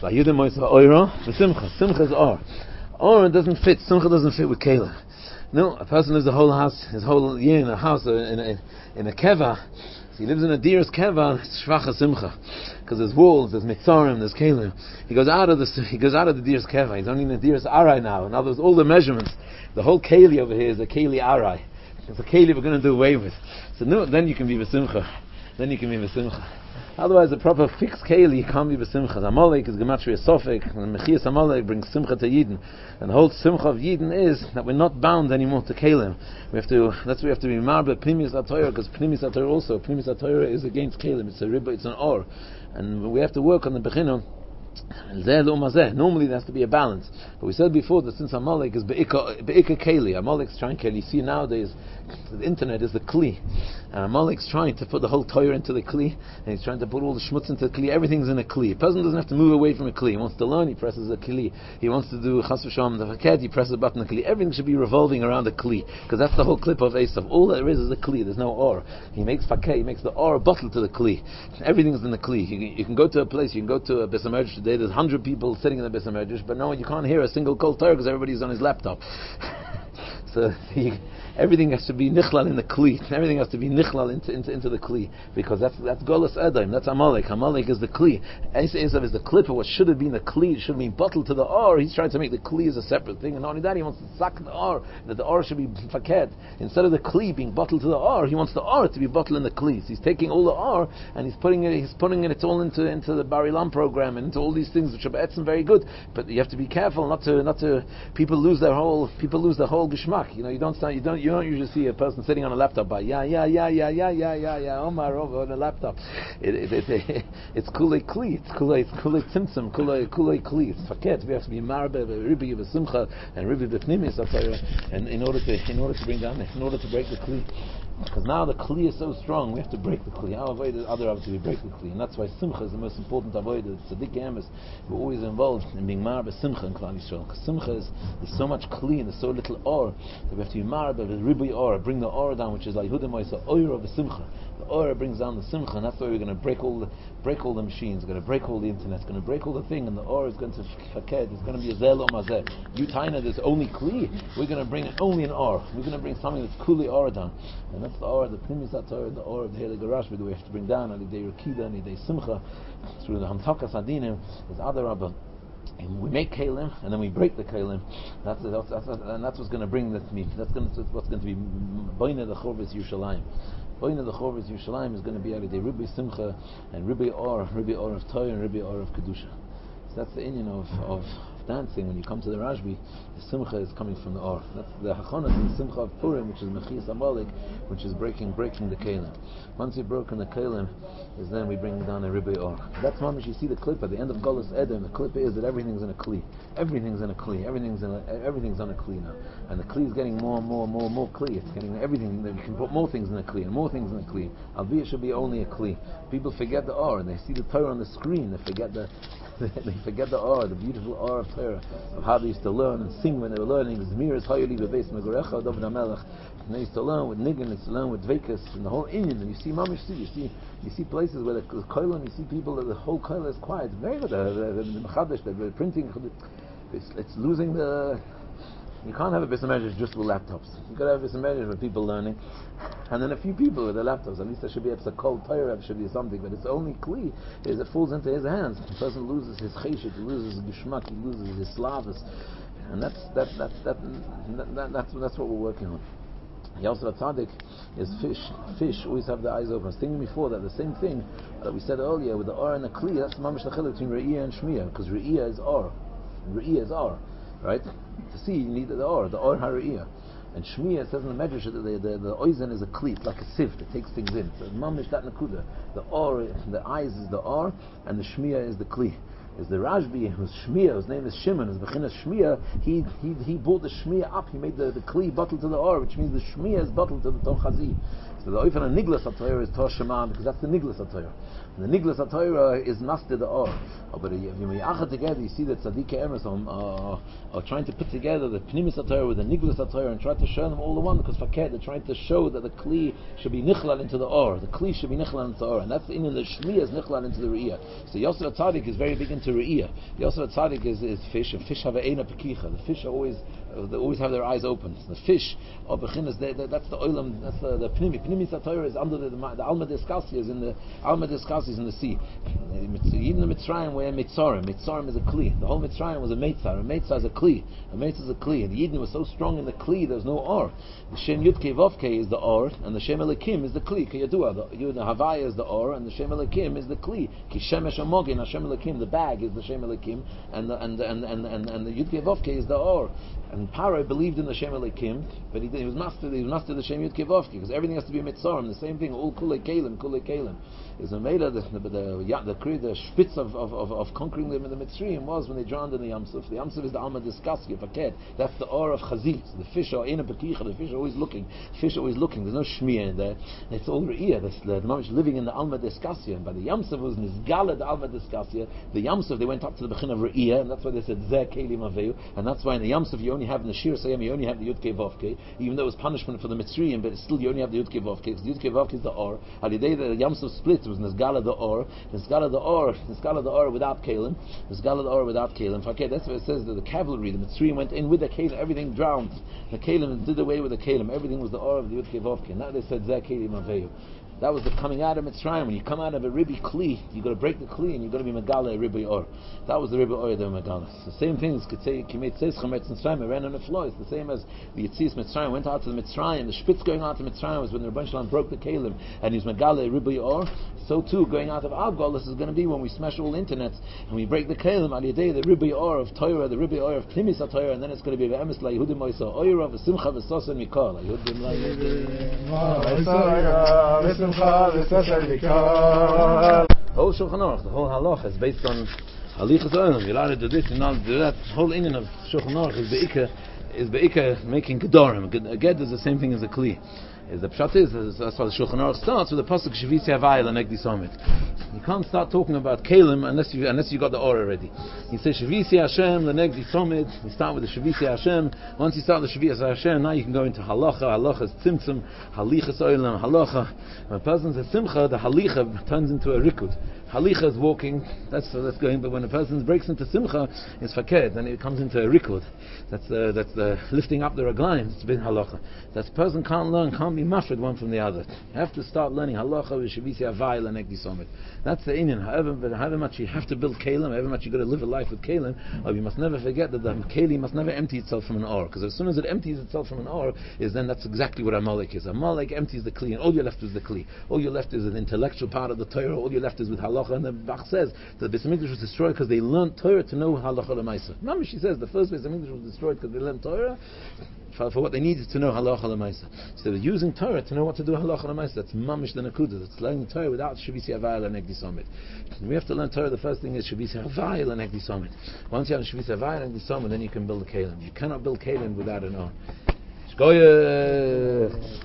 Vayidem Moisa Oira, V'Simcha. Simcha is Or. Or doesn't fit. Simcha doesn't fit with Keilim. No, a person lives the whole house, his whole year in a house, in a keva. So he lives in a deer's keva. It's shvacha simcha, because there's walls, there's mitzarim, there's kelim. He goes out of the deer's keva. He's only in the deer's arai now. In other words, all the measurements, the whole keli over here is a keli arai. It's a keli we're going to do away with. So no, then you can be v'simcha. Then you can be v'simcha. Otherwise, a proper fixed keli can't be b'simcha. Amalek is gematria sofek, and mechias Amalek brings simcha to Yidden. And the whole simcha of Yidden is that we're not bound anymore to kelim. That's why we have to be marba pnimis atayra, because pnimis atayra is against kelim. It's a ribba, it's an or, and we have to work on the bechina. Normally there has to be a balance, but we said before that since Amalek is be'ika keli, Amalek's trying keli. You see nowadays the internet is the kli, and Amalek's trying to put the whole Torah into the kli, and he's trying to put all the shmutz into the kli. Everything's in a kli. A person doesn't have to move away from a kli. He wants to learn, he presses a kli. He wants to do chas v'shalom the faked, he presses a button a kli. Everything should be revolving around a kli, because that's the whole clip of Esav. All there is a kli. There's no or. He makes faked, he makes the or a bottle to the kli. Everything's in the kli. You can go to a place, you can go to a Beis HaMedrash today. There's 100 people sitting in the Beis HaMedrash, but no, you can't hear a single kol Torah because everybody's on his laptop. So everything has to be nichlal in the kli. Everything has to be nichlal into the kli, because that's Golus Edom. That's Amalek. Amalek is the kli. Esav is the clipper. What should have been the kli should have been bottled to the or. He's trying to make the kli as a separate thing, and not only that, he wants to suck the or. That the or should be faket. Instead of the kli being bottled to the or, he wants the or to be bottled in the kli. So he's taking all the or and he's putting it all into the Bar Ilan program and into all these things which are be'etzim very good. But you have to be careful not to people lose their whole geschmack. You know, you don't usually see a person sitting on a laptop by Omar over on a laptop. It's kulei kli, it's kulei tzimtzum, kulei kli. It's faket. We have to be marbe ribi v'simcha and ribi v'pnimis and in order to bring down, in order to break the kli. Because now the kli is so strong, we have to break the kli. How avoid the other to break the kli, and that's why simcha is the most important avoid. The tzaddik emes we're always involved in being marbe simcha in Klal Yisrael. Because simcha is there's so much kli and there's so little or, so we have to be marbe with ribi or, bring the or down, which is like Yehuda Moisa oir of the simcha. The or brings down the simcha, and that's why we're going to break all the machines, we're going to break all the internet, it's going to break all the thing, and the or is going to faked. It's going to be a zel or mazeh. You taina there's only kli. We're going to bring only an or. We're going to bring something that's kuli or down. And that's the or, the pnimis ator, the or of the Heilige Rashba that we have to bring down, and the Rekida, and the Simcha, through the Hamtakas Adinim, is other Rabbah. And we make kelim, and then we break the kelim. That's what's going to bring that to me. That's what's going to be Boina the Chorvis Yerushalayim. Boina the Chorvis Yerushalayim is going to be out of the Ribi Simcha and Ribi Or of Torah and Ribi Or of Kedusha. So that's the inyan of dancing. When you come to the Rashbi, the Simcha is coming from the Or. That's the Hachonah and the Simcha of Purim, which is Mechias Amalek, which is breaking the kelim. Once you've broken the kelim, is then we bring down a Ribi Or. That's mamish. You see the clip at the end of Golus Edom. The clip is that everything's in a kli. Everything's in a kli. Everything's on a kli now, and the kli is getting more kli. It's getting everything. You can put more things in a kli and more things in a kli. Albeit it should be only a kli. People forget the Or, and they see the Torah on the screen. They forget the or, the beautiful or of Torah, of how they used to learn and sing when they were learning. Zmiris Hayoli Bebeis Megorecha David HaMelech. And they used to learn with Niggin, they used to learn with Dvekas, and the whole Indian. And you see mamish, you see places where the koilon, you see people that the whole koilon is quiet. It's very good. The Mechadish, the printing, it's losing the. You can't have a Beis HaMedrash just with laptops. You've got to have a Beis HaMedrash with people learning, and then a few people with their laptops. At least there should be a cold Torah, there should be something. But it's only kli is it falls into his hands. The person loses his cheshit, he loses his geshmak, he loses his slavas, and that's what we're working on. Yosef Tzaddik is fish always have their eyes open. I was thinking before that the same thing that we said earlier with the or and the kli. That's mamish the chiluk between re'iyah and shmiyah, because re'iyah is or, right? To see, you need the or hariyah. And Shmiya says in the Medrash that the oizen is a kli, it's like a sieve that takes things in. So mamish that nakuda. The or, the eyes is the or, and the Shmiya is the kli. Is the Rashbi, whose Shmiya, whose name is Shimon, is Bechinas Shmiya. He brought the Shmiya up. He made the kli bottle to the or, which means the Shmiya is bottled to the Tom Chazi. So the oifen and niglas HaTorah is Torah Shema, because that's the niglas HaTorah. And the niglas HaTorah is master the or. But when you achad together, you see that Tzadikei Emes are trying to put together the Pnimis HaTorah with the niglas HaTorah and try to show them all the one, because fakir, they're trying to show that the Kli should be nichlal into the or. The Kli should be nichlal into the or. And that's in the Shliya is nichlal into the Re'iyah. So Yosef HaTzadik is very big into Re'iyah. Yosef HaTzadik is fish, and fish have a eina pekicha. The fish they always have their eyes open. The fish of Bechinas, that's the oilam, that's the Pnimi. Pnimis HaTorah is under the Alma Diskasia is in the Alma Diskasia is in the sea. Even the Mitzrayim where Mitzarim is a Kli. The whole Mitzrayim was a Meitzar. A Meitzar is a Kli. A Meitzar is a Kli. And the Yidden was so strong in the Kli, there's no Or. The Shem Yudke Vovke is the Or, and the Shem Elikim is the Kli. Kiyadua, the Havaya is the Or, and the Shem Elikim is the Kli. Ki Shemesh Amogin, Hashem Elikim, the bag is the Shem Elikim, and the Yudke Vovke is the Or. And Paro believed in the Shem Elikim, but he was master the Shem Yudke Vovke, because everything has to be Mitzarim. The same thing, all Kulei Kalim. Is a made the spitz of conquering them in the Mitzrayim was when they drowned in the Yamsuf. The Yamsuf is the Alma Diskaski, Faket. That's the Or of Chazit. The fish are in a Pekicha, the fish are always looking. There's no Shmiya in there. It's all Re'iyah. The Mamish living in the Alma Diskasia. And by the Yamsuf was Nizgala the Alma Diskasia. The Yamsuf, they went up to the Bechin of Re'iyah, and that's why they said Zeh Kelim Aveu. And that's why in the Yamsuf you only have in the Shir Sayam, you only have the Yudke Vovke, even though it was punishment for the Mitzrayim, but still you only have the Yudke Vovke, because the Yudke Vovke is the Or. Haliday the Yamsuf split. It was Nizgala the Or, Nizgala the Or without Kalim, Nizgala the Or without Kalim. Okay, that's what it says that the cavalry, the Mitzrayim went in with the Kalim, everything drowned. The Kalim did away with the Kalim, everything was the Or of the Yudke Vovke. Now they said Zeh Kelim Aveyu. That was the coming out of Mitzrayim. When you come out of a Ribi Kli, you got to break the Kli and you got to be Megala a Ribi Or. That was the Ribi Or they were Megala. The same things could say Kimet Tzeis Chametz Mitzrayim ran on the floor. It's the same as the Yitzis Mitzrayim went out to the Mitzrayim. The Spitz going out to Mitzrayim was when the Rebbeinu Shalom broke the Kalim and he's Megala a Ribi Or. So too going out of our Golus is going to be when we smash all internets and we break the Kalim al Yedei the Ribi Or of Torah, the Ribi Or of Pnimis HaTorah, and then it's going to be Ve'emes La Yehudim Moisa Oira V'Simcha V'Sosa Mikol Yehudim La Yehudim. Whole Shulchan Aruch, the whole halach is based on halichas olam. You're allowed to do this, you're allowed to do that. The whole inyan of Shulchan Aruch is beika making gedorim. A ged is the same thing as a kli. The pshat is that's why the Shulchan Aruch starts with the pasuk Shavisi Havai L'Negdi Somit. You can't start talking about Kalim unless you got the or already. You say Shavisi Hashem L'Negdi Somit. You start with the Shavisi Hashem. Once you start the Shavisi Hashem, now you can go into halacha. Halacha is tzimtzum. Halichas olam. Halacha. When a person says simcha, the halicha turns into a rikud. Halicha is walking. That's going. But when a person breaks into simcha, it's faked. Then it comes into a rikud. That's the lifting up the raglayim. It's been halacha. That person can't be mafred one from the other. You have to start learning halacha with Shavisi Havai L'Negdi Somit. That's the inyan. However much you have to build kalim, however much you got to live a life with kalim, you must never forget that the kalim must never empty itself from an or. Because as soon as it empties itself from an or, then that's exactly what Amalek is. Amalek empties the kli, and all you're left is the kli. All you're left is an intellectual part of the Torah. All you're left is with halacha. And the Bach says that the Beis Hamikdash was destroyed because they learned Torah to know halacha l'maisa. Mamish, she says the first Beis Hamikdash was destroyed because they learned Torah for what they needed to know halacha l'maisa. So they were using Torah to know what to do halacha l'maisa. That's mamish the nakuda. That's learning Torah without Shavisi Havai L'Negdi Somit. We have to learn Torah. The first thing is Shavisi Havai L'Negdi Somit. Once you have Shavisi Havai L'Negdi Somit, then you can build a kalim. You cannot build kalim without an or. Shkoyach.